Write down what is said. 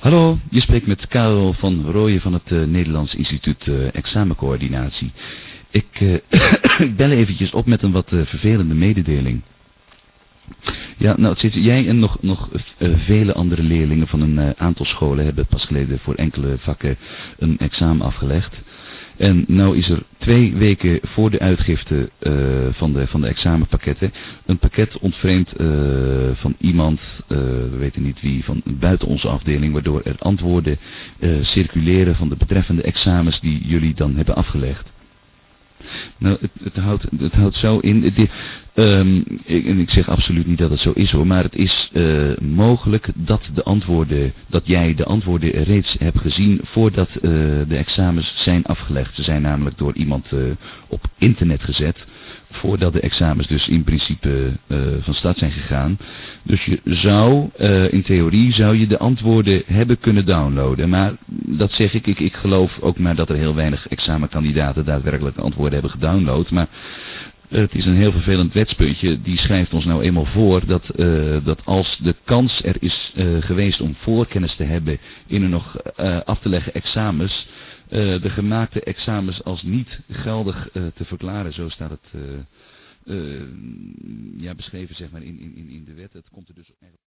Hallo, je spreekt met Karel van Rooyen van het Nederlands Instituut Examencoördinatie. Ik bel eventjes op met een wat vervelende mededeling. Ja, nou, het zit, jij en nog vele andere leerlingen van een aantal scholen hebben pas geleden voor enkele vakken een examen afgelegd. En nou is er 2 weken voor de uitgifte van de examenpakketten een pakket ontvreemd van iemand, we weten niet wie, van buiten onze afdeling, waardoor er antwoorden circuleren van de betreffende examens die jullie dan hebben afgelegd. Nou, het houdt zo in. Ik zeg absoluut niet dat het zo is hoor, maar het is mogelijk dat jij de antwoorden reeds hebt gezien voordat de examens zijn afgelegd. Ze zijn namelijk door iemand op internet gezet, voordat de examens dus in principe van start zijn gegaan. Dus je zou, in theorie zou je de antwoorden hebben kunnen downloaden. Maar dat zeg ik geloof ook maar dat er heel weinig examenkandidaten daadwerkelijk antwoorden hebben gedownload. Maar het is een heel vervelend wetspuntje. Die schrijft ons nou eenmaal voor dat als de kans er is geweest om voorkennis te hebben in een nog af te leggen examens, de gemaakte examens als niet geldig te verklaren. Zo staat het beschreven zeg maar in de wet. Het komt er dus